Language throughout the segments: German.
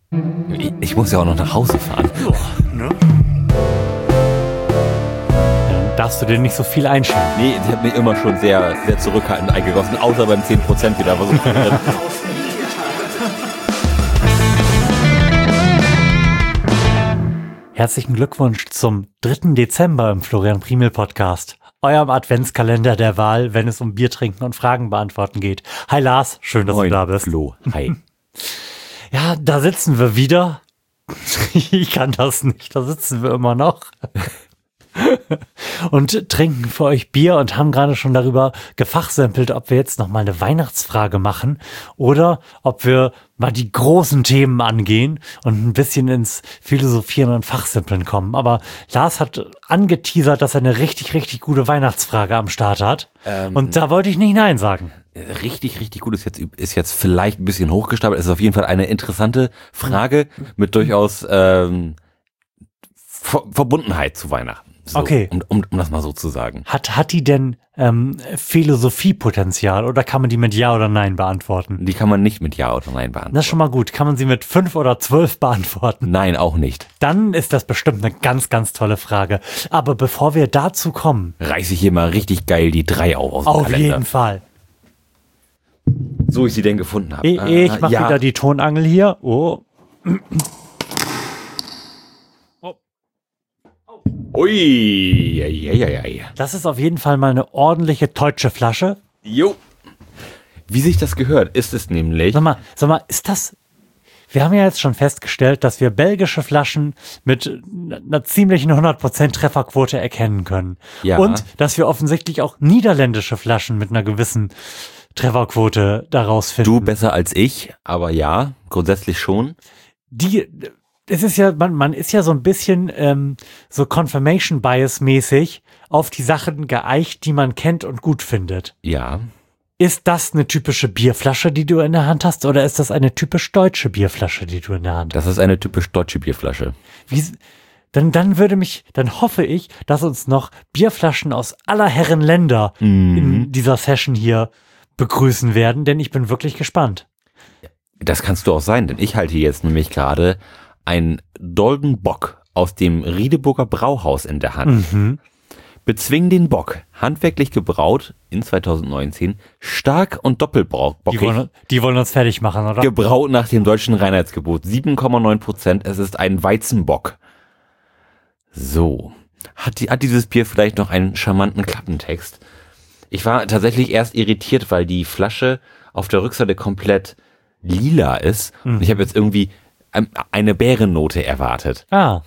Ich muss ja auch noch nach Hause fahren. Ne? Dann darfst du dir nicht so viel einschenken. Nee, ich habe mich immer schon sehr, sehr zurückhaltend eingegossen, außer beim 10% wieder. Aber so Herzlichen Glückwunsch zum 3. Dezember im Florian Primel Podcast. Eurem Adventskalender der Wahl, wenn es um Bier trinken und Fragen beantworten geht. Hi Lars, schön, dass du da bist. Flo, hi. Ja, da sitzen wir wieder. Ich kann das nicht, da sitzen wir immer noch. Und trinken für euch Bier und haben gerade schon darüber gefachsimpelt, ob wir jetzt noch mal eine Weihnachtsfrage machen oder ob wir mal die großen Themen angehen und ein bisschen ins Philosophieren und Fachsimpeln kommen. Aber Lars hat angeteasert, dass er eine richtig, richtig gute Weihnachtsfrage am Start hat. Und da wollte ich nicht Nein sagen. Richtig, richtig gut. Ist jetzt vielleicht ein bisschen hochgestapelt. Es ist auf jeden Fall eine interessante Frage mit durchaus Verbundenheit zu Weihnachten. So, Okay. Um das mal so zu sagen. Hat die denn Philosophiepotenzial oder kann man die mit Ja oder Nein beantworten? Die kann man nicht mit Ja oder Nein beantworten. Das ist schon mal gut. Kann man sie mit 5 oder 12 beantworten? Nein, auch nicht. Dann ist das bestimmt eine ganz, ganz tolle Frage. Aber bevor wir dazu kommen, Reiße ich hier mal richtig geil die 3 aus dem auf Kalender. jeden Fall. So ich sie denn gefunden habe. Ich mache wieder die Tonangel hier. Oh. Ui, ja. Das ist auf jeden Fall mal eine ordentliche deutsche Flasche. Jo. Wie sich das gehört, ist es nämlich. Sag mal, ist das... Wir haben ja jetzt schon festgestellt, dass wir belgische Flaschen mit einer ziemlichen 100% Trefferquote erkennen können. Ja. Und dass wir offensichtlich auch niederländische Flaschen mit einer gewissen Trefferquote daraus finden. Du besser als ich, aber ja, grundsätzlich schon. Es ist ja, man ist ja so ein bisschen so Confirmation Bias mäßig auf die Sachen geeicht, die man kennt und gut findet. Ja. Ist das eine typische Bierflasche, die du in der Hand hast, oder ist das eine typisch deutsche Bierflasche, die du in der Hand hast? Das ist eine typisch deutsche Bierflasche. Dann hoffe ich, dass uns noch Bierflaschen aus aller Herren Länder in dieser Session hier begrüßen werden, denn ich bin wirklich gespannt. Das kannst du auch sein, denn ich halte hier jetzt nämlich gerade ein Dolden Bock aus dem Riedeburger Brauhaus in der Hand. Bezwing den Bock, handwerklich gebraut in 2019, stark und doppelbockig. Die wollen uns fertig machen, oder? Gebraut nach dem deutschen Reinheitsgebot, 7,9%. Es ist ein Weizenbock. So. Hat dieses Bier vielleicht noch einen charmanten Klappentext? Ich war tatsächlich erst irritiert, weil die Flasche auf der Rückseite komplett lila ist. Und ich habe jetzt irgendwie eine Beerennote erwartet. Ah.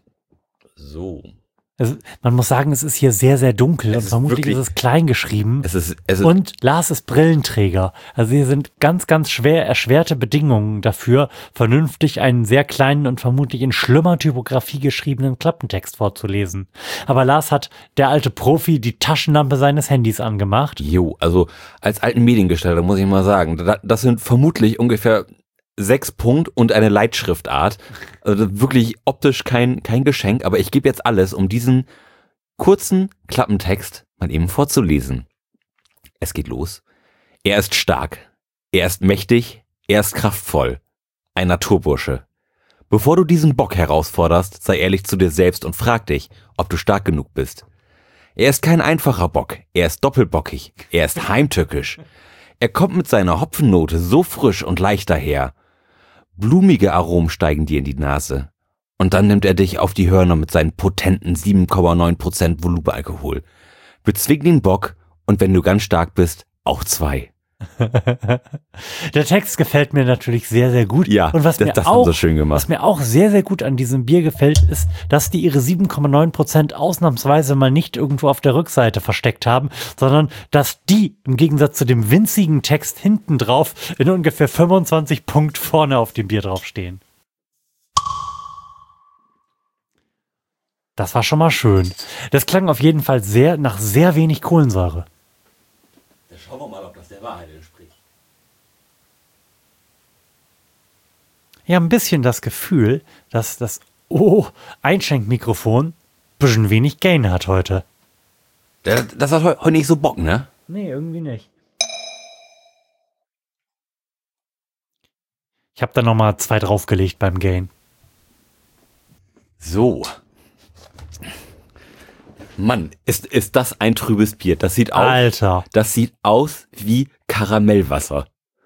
So. Man muss sagen, es ist hier sehr, sehr dunkel und ist vermutlich wirklich- ist es klein geschrieben. Es ist Und Lars ist Brillenträger. Also hier sind ganz, ganz schwer erschwerte Bedingungen dafür, vernünftig einen sehr kleinen und vermutlich in schlimmer Typografie geschriebenen Klappentext vorzulesen. Aber Lars hat, der alte Profi, die Taschenlampe seines Handys angemacht. Jo, also als alten Mediengestalter muss ich mal sagen, das sind vermutlich ungefähr 6 Punkt und eine Leitschriftart. Also wirklich optisch kein Geschenk, aber ich gebe jetzt alles, um diesen kurzen Klappentext mal eben vorzulesen. Es geht los. Er ist stark, er ist mächtig, er ist kraftvoll. Ein Naturbursche. Bevor du diesen Bock herausforderst, sei ehrlich zu dir selbst und frag dich, ob du stark genug bist. Er ist kein einfacher Bock, er ist doppelbockig, er ist heimtückisch. Er kommt mit seiner Hopfennote so frisch und leicht daher. Blumige Aromen steigen dir in die Nase. Und dann nimmt er dich auf die Hörner mit seinen potenten 7,9% Volumenalkohol. Bezwing den Bock und wenn du ganz stark bist, auch 2. Der Text gefällt mir natürlich sehr, sehr gut. Ja, und was das haben sie schön gemacht. Was mir auch sehr, sehr gut an diesem Bier gefällt, ist, dass die ihre 7,9% ausnahmsweise mal nicht irgendwo auf der Rückseite versteckt haben, sondern dass die im Gegensatz zu dem winzigen Text hinten drauf in ungefähr 25 Punkt vorne auf dem Bier draufstehen. Das war schon mal schön. Das klang auf jeden Fall nach sehr wenig Kohlensäure. Schauen wir mal, ob das der Wahrheit entspricht. Ja, ein bisschen das Gefühl, dass das Einschenkmikrofon ein bisschen wenig Gain hat heute. Das hat heute nicht so Bock, ne? Nee, irgendwie nicht. Ich habe da nochmal 2 draufgelegt beim Gain. So. Mann, ist das ein trübes Bier. Das sieht Alter. Das sieht aus wie Karamellwasser.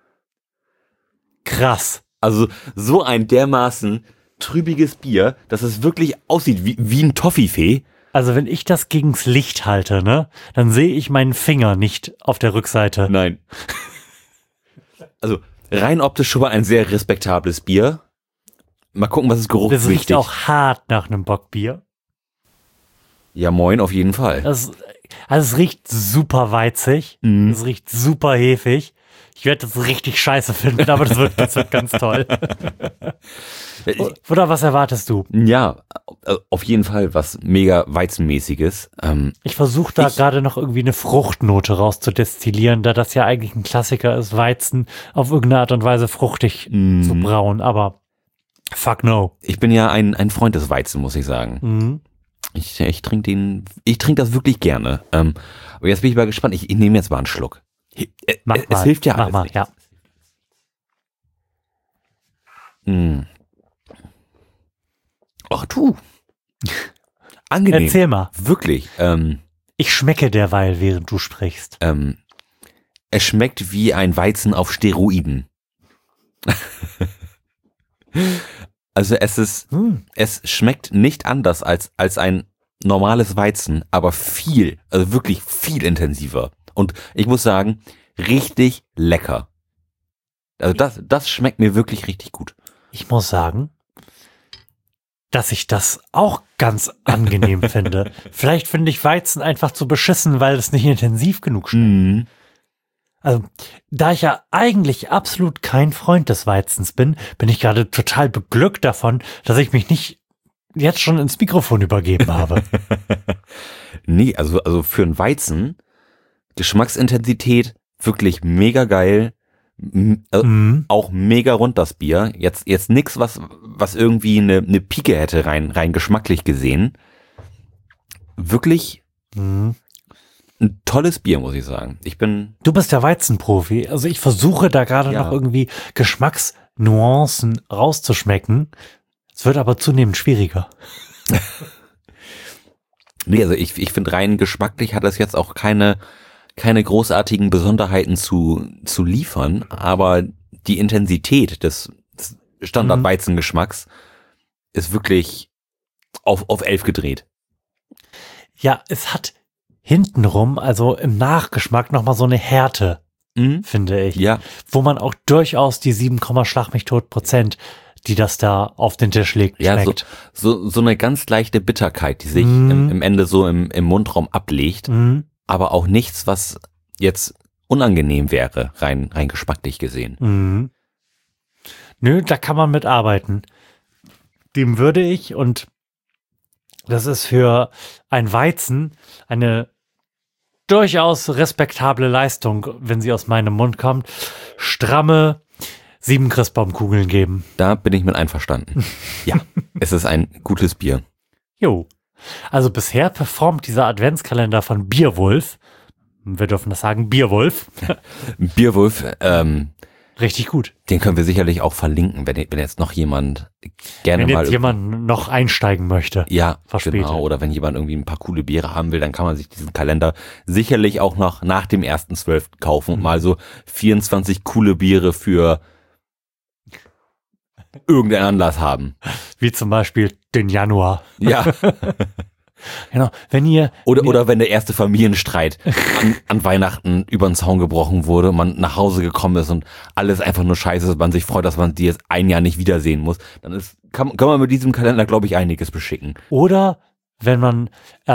Krass. Also so ein dermaßen trübiges Bier, dass es wirklich aussieht wie ein Toffifee. Also wenn ich das gegens Licht halte, ne, dann sehe ich meinen Finger nicht auf der Rückseite. Nein. Also rein optisch schon mal ein sehr respektables Bier. Mal gucken, was es Das geruchswichtig. riecht auch hart nach einem Bockbier. Ja, moin, auf jeden Fall. Also es riecht super weizig. Mhm. Es riecht super hefig. Ich werde das richtig scheiße finden, aber das wird ganz toll. Oder was erwartest du? Ja, auf jeden Fall was mega Weizenmäßiges. Ich versuche da gerade noch irgendwie eine Fruchtnote rauszudestillieren, da das ja eigentlich ein Klassiker ist, Weizen auf irgendeine Art und Weise fruchtig zu brauen, aber fuck no. Ich bin ja ein Freund des Weizen, muss ich sagen. Mhm. Ich trinke das wirklich gerne. Aber jetzt bin ich mal gespannt. Ich nehme jetzt mal einen Schluck. Es hilft ja Mach alles. mal, ja. Ach du. Angenehm. Erzähl mal. Wirklich. Ich schmecke derweil, während du sprichst. Es schmeckt wie ein Weizen auf Steroiden. Also es schmeckt nicht anders als ein normales Weizen, aber also wirklich viel intensiver. Und ich muss sagen, richtig lecker. Also das schmeckt mir wirklich richtig gut. Ich muss sagen, dass ich das auch ganz angenehm finde. Vielleicht finde ich Weizen einfach zu beschissen, weil es nicht intensiv genug schmeckt. Mhm. Also, da ich ja eigentlich absolut kein Freund des Weizens bin, bin ich gerade total beglückt davon, dass ich mich nicht jetzt schon ins Mikrofon übergeben habe. Nee, also für einen Weizen, Geschmacksintensität, wirklich mega geil. Auch mega rund das Bier. Jetzt nix, was irgendwie eine Pike hätte rein geschmacklich gesehen. Wirklich ein tolles Bier, muss ich sagen. Du bist der Weizenprofi. Also ich versuche da gerade noch irgendwie Geschmacksnuancen rauszuschmecken. Es wird aber zunehmend schwieriger. Nee, also ich finde rein geschmacklich hat das jetzt auch keine großartigen Besonderheiten zu liefern, aber die Intensität des Standard-Weizengeschmacks ist wirklich auf 11 gedreht. Ja, es hat hintenrum, also im Nachgeschmack, nochmal so eine Härte, finde ich. Ja. Wo man auch durchaus die 7, Schlag mich tot Prozent, die das da auf den Tisch legt, schmeckt. Ja, so eine ganz leichte Bitterkeit, die sich im Ende so im Mundraum ablegt, aber auch nichts, was jetzt unangenehm wäre, rein geschmacklich gesehen. Nö, da kann man mitarbeiten. Dem würde ich, und das ist für ein Weizen eine durchaus respektable Leistung, wenn sie aus meinem Mund kommt, stramme 7 Christbaumkugeln geben. Da bin ich mit einverstanden. Ja, es ist ein gutes Bier. Jo. Also bisher performt dieser Adventskalender von Bierwulf, wir dürfen das sagen, Bierwulf, Bierwulf, richtig gut. den können wir sicherlich auch verlinken, wenn jetzt noch jemand gerne Wenn mal... jetzt jemand noch einsteigen möchte. Ja, verspätet. genau. Oder wenn jemand irgendwie ein paar coole Biere haben will, dann kann man sich diesen Kalender sicherlich auch noch nach dem 1.12. kaufen und mal so 24 coole Biere für irgendeinen Anlass haben. Wie zum Beispiel den Januar. Ja. Genau. Oder wenn der erste Familienstreit an Weihnachten über den Zaun gebrochen wurde, man nach Hause gekommen ist und alles einfach nur scheiße ist, man sich freut, dass man die jetzt ein Jahr nicht wiedersehen muss, dann kann man mit diesem Kalender, glaube ich, einiges beschicken. Oder wenn man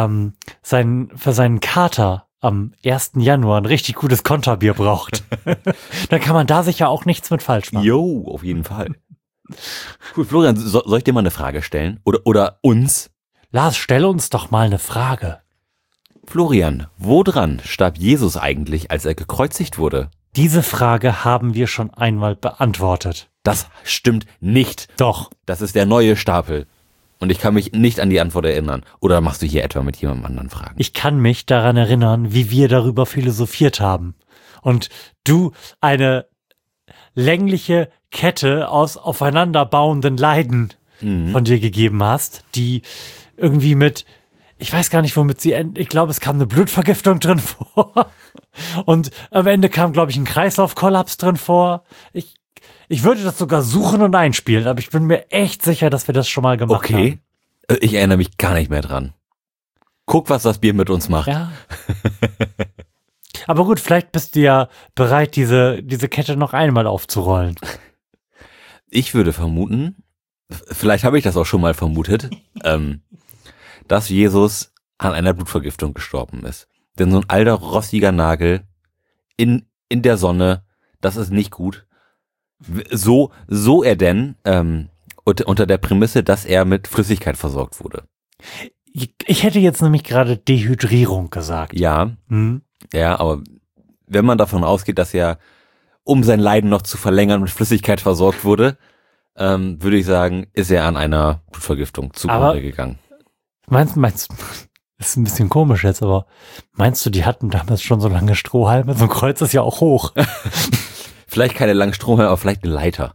für seinen Kater am 1. Januar ein richtig gutes Konterbier braucht, dann kann man da sicher auch nichts mit falsch machen. Jo, auf jeden Fall. Cool, Florian, soll ich dir mal eine Frage stellen? Oder uns? Lars, stell uns doch mal eine Frage. Florian, woran starb Jesus eigentlich, als er gekreuzigt wurde? Diese Frage haben wir schon einmal beantwortet. Das stimmt nicht. Doch. Das ist der neue Stapel. Und ich kann mich nicht an die Antwort erinnern. Oder machst du hier etwa mit jemandem anderen Fragen? Ich kann mich daran erinnern, wie wir darüber philosophiert haben. Und du eine längliche Kette aus aufeinanderbauenden Leiden von dir gegeben hast, die irgendwie mit, ich weiß gar nicht, womit sie endet. Ich glaube, es kam eine Blutvergiftung drin vor. Und am Ende kam, glaube ich, ein Kreislaufkollaps drin vor. Ich würde das sogar suchen und einspielen, aber ich bin mir echt sicher, dass wir das schon mal gemacht haben. Okay, ich erinnere mich gar nicht mehr dran. Guck, was das Bier mit uns macht. Ja. Aber gut, vielleicht bist du ja bereit, diese Kette noch einmal aufzurollen. Ich würde vermuten, vielleicht habe ich das auch schon mal vermutet, dass Jesus an einer Blutvergiftung gestorben ist. Denn so ein alter, rostiger Nagel in der Sonne, das ist nicht gut. So er denn unter der Prämisse, dass er mit Flüssigkeit versorgt wurde. Ich hätte jetzt nämlich gerade Dehydrierung gesagt. Ja, ja, aber wenn man davon ausgeht, dass er, um sein Leiden noch zu verlängern, mit Flüssigkeit versorgt wurde, würde ich sagen, ist er an einer Blutvergiftung zugrunde gegangen. Meinst du, das ist ein bisschen komisch jetzt, aber meinst du, die hatten damals schon so lange Strohhalme? So ein Kreuz ist ja auch hoch. Vielleicht keine langen Strohhalme, aber vielleicht eine Leiter.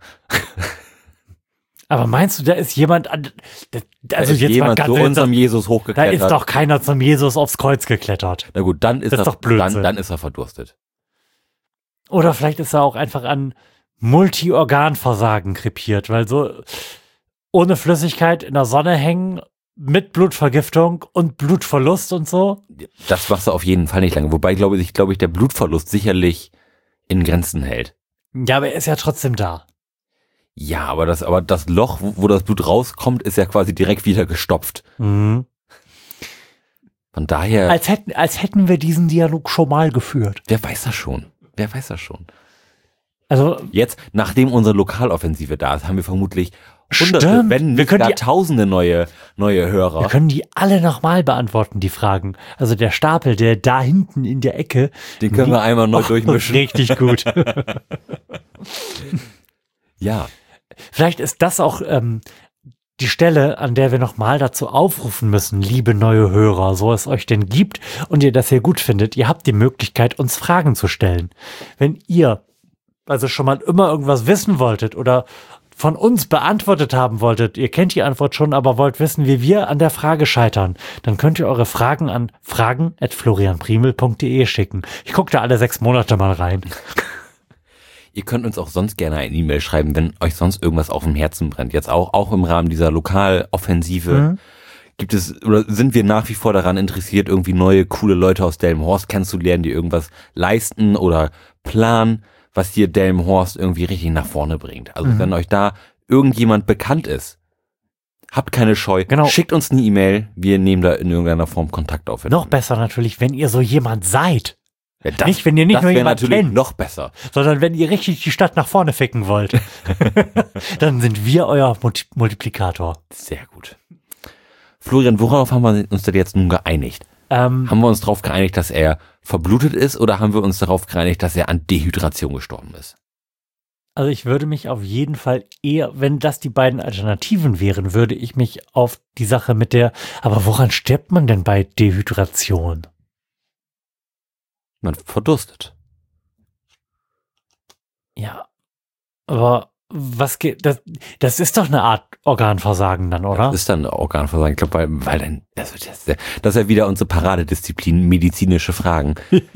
Aber meinst du, da ist jemand also ist jetzt jemand mal ganz zu unserem Jesus da hochgeklettert? ist doch keiner zum Jesus aufs Kreuz geklettert. Na gut, dann ist Das ist doch Blödsinn. dann ist er verdurstet. Oder vielleicht ist er auch einfach an Multi-Organversagen krepiert, weil so ohne Flüssigkeit in der Sonne hängen, mit Blutvergiftung und Blutverlust und so. Das machst du auf jeden Fall nicht lange. Wobei, glaube ich, der Blutverlust sicherlich in Grenzen hält. Ja, aber er ist ja trotzdem da. Ja, aber das Loch, wo das Blut rauskommt, ist ja quasi direkt wieder gestopft. Mhm. Von daher. Als hätten wir diesen Dialog schon mal geführt. Wer weiß das schon? Also Jetzt, nachdem unsere Lokaloffensive da ist, haben wir vermutlich Hunderte, stimmt. wenn nicht gar Tausende neue Hörer. Wir können die alle nochmal beantworten, die Fragen. Also der Stapel, der da hinten in der Ecke. Den können wir einmal neu durchmischen. Richtig gut. Ja. Vielleicht ist das auch die Stelle, an der wir nochmal dazu aufrufen müssen, liebe neue Hörer, so es euch denn gibt und ihr das hier gut findet. Ihr habt die Möglichkeit, uns Fragen zu stellen. Wenn ihr also schon mal immer irgendwas wissen wolltet oder von uns beantwortet haben wolltet, ihr kennt die Antwort schon, aber wollt wissen, wie wir an der Frage scheitern, dann könnt ihr eure Fragen an fragen@florianprimel.de schicken. Ich gucke da alle 6 Monate mal rein. Ihr könnt uns auch sonst gerne eine E-Mail schreiben, wenn euch sonst irgendwas auf dem Herzen brennt. Jetzt auch im Rahmen dieser Lokaloffensive sind wir nach wie vor daran interessiert, irgendwie neue, coole Leute aus Delmenhorst kennenzulernen, die irgendwas leisten oder planen, was hier Delmenhorst irgendwie richtig nach vorne bringt. Also wenn euch da irgendjemand bekannt ist, habt keine Scheu, schickt uns eine E-Mail, wir nehmen da in irgendeiner Form Kontakt auf. Noch besser natürlich, wenn ihr so jemand seid. Ja, nicht, wenn ihr nicht nur jemand natürlich kennt, noch besser, sondern wenn ihr richtig die Stadt nach vorne ficken wollt. Dann sind wir euer Multiplikator. Sehr gut. Florian, worauf haben wir uns denn jetzt nun geeinigt? Haben wir uns darauf geeinigt, dass er verblutet ist oder haben wir uns darauf geeinigt, dass er an Dehydration gestorben ist? Also ich würde mich auf jeden Fall eher, wenn das die beiden Alternativen wären, würde ich mich auf die Sache mit aber woran stirbt man denn bei Dehydration? Man verdurstet. Ja, aber was geht, das ist doch eine Art Organversagen dann, oder? Das ist dann Organversagen. Ich glaube, weil dann, das ist ja wieder unsere Paradedisziplin, medizinische Fragen.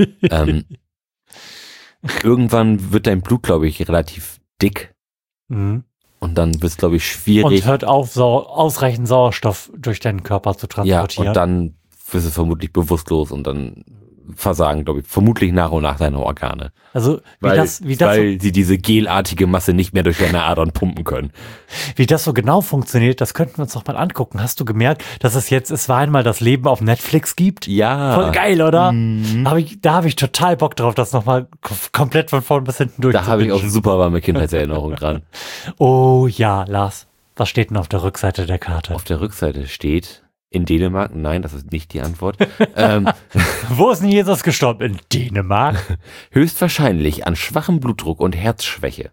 Irgendwann wird dein Blut, glaube ich, relativ dick. Und dann wird es, glaube ich, schwierig. Und hört auf, ausreichend Sauerstoff durch deinen Körper zu transportieren. Ja, und dann wirst du vermutlich bewusstlos und dann versagen, glaube ich, vermutlich nach und nach deine Organe. Also weil sie diese gelartige Masse nicht mehr durch deine Adern pumpen können. Wie das so genau funktioniert, das könnten wir uns doch mal angucken. Hast du gemerkt, dass es war einmal das Leben auf Netflix gibt? Ja. Voll geil, oder? Da habe ich total Bock drauf, das nochmal komplett von vorn bis hinten durchzubinden. Da habe ich auch super warme Kindheitserinnerungen dran. Oh ja, Lars, was steht denn auf der Rückseite der Karte? Auf der Rückseite steht in Dänemark. Nein, das ist nicht die Antwort. Wo ist denn Jesus gestorben? In Dänemark? Höchstwahrscheinlich an schwachem Blutdruck und Herzschwäche.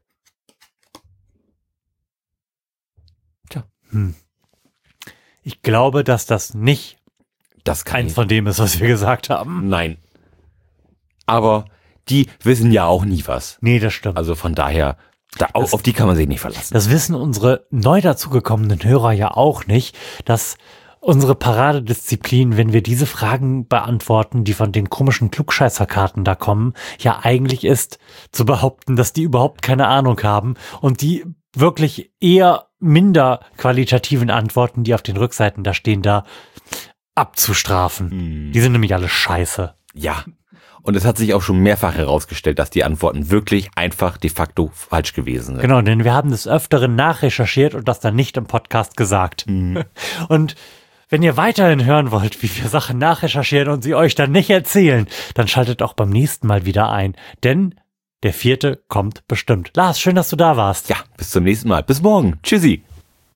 Tja. Ich glaube, dass das nicht eins von dem ist, was wir gesagt haben. Nein. Aber die wissen ja auch nie was. Nee, das stimmt. Also von daher Auf die kann man sich nicht verlassen. Das wissen unsere neu dazugekommenen Hörer ja auch nicht, dass unsere Paradedisziplin, wenn wir diese Fragen beantworten, die von den komischen Klugscheißerkarten da kommen, ja eigentlich ist, zu behaupten, dass die überhaupt keine Ahnung haben und die wirklich eher minder qualitativen Antworten, die auf den Rückseiten da stehen, da abzustrafen. Die sind nämlich alle scheiße. Ja. Und es hat sich auch schon mehrfach herausgestellt, dass die Antworten wirklich einfach de facto falsch gewesen sind. Genau, denn wir haben des Öfteren nachrecherchiert und das dann nicht im Podcast gesagt. Und wenn ihr weiterhin hören wollt, wie wir Sachen nachrecherchieren und sie euch dann nicht erzählen, dann schaltet auch beim nächsten Mal wieder ein. Denn der 4. kommt bestimmt. Lars, schön, dass du da warst. Ja, bis zum nächsten Mal. Bis morgen. Tschüssi.